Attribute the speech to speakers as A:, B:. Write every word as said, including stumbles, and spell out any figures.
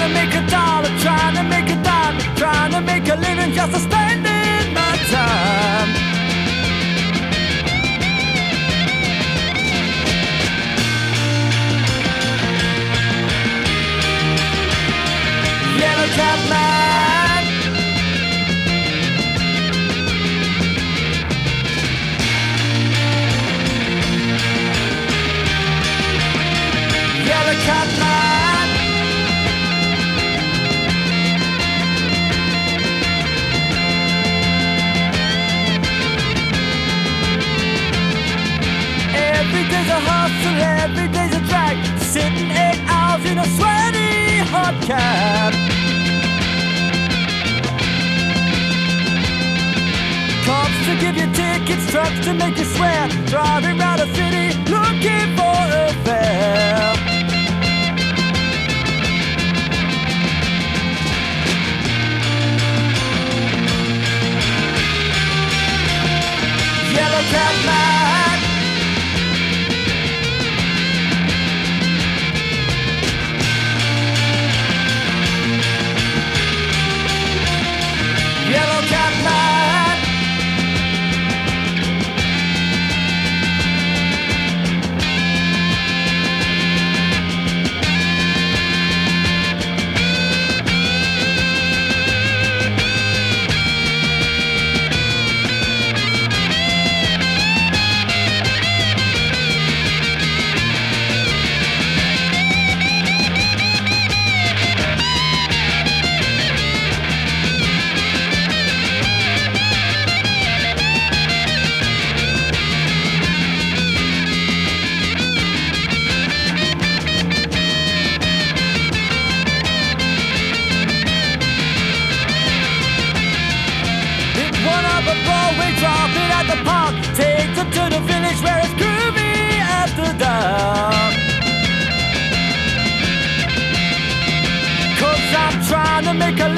A: to make a dollar, trying to make a dime, trying to make a living just to spend in my time. Yellow Cap Man, Yellow Cap Man, every day's a hustle, every day's a drag, sitting eight hours in a sweaty hot cab. Cops to give you tickets, trucks to make you swear, driving around the city looking for a fare. Yellow Cap Man, Yellow Cap Man, one up a Broadway, drop it at the park, take them to the village where it's groovy after dark. Cause I'm trying to make a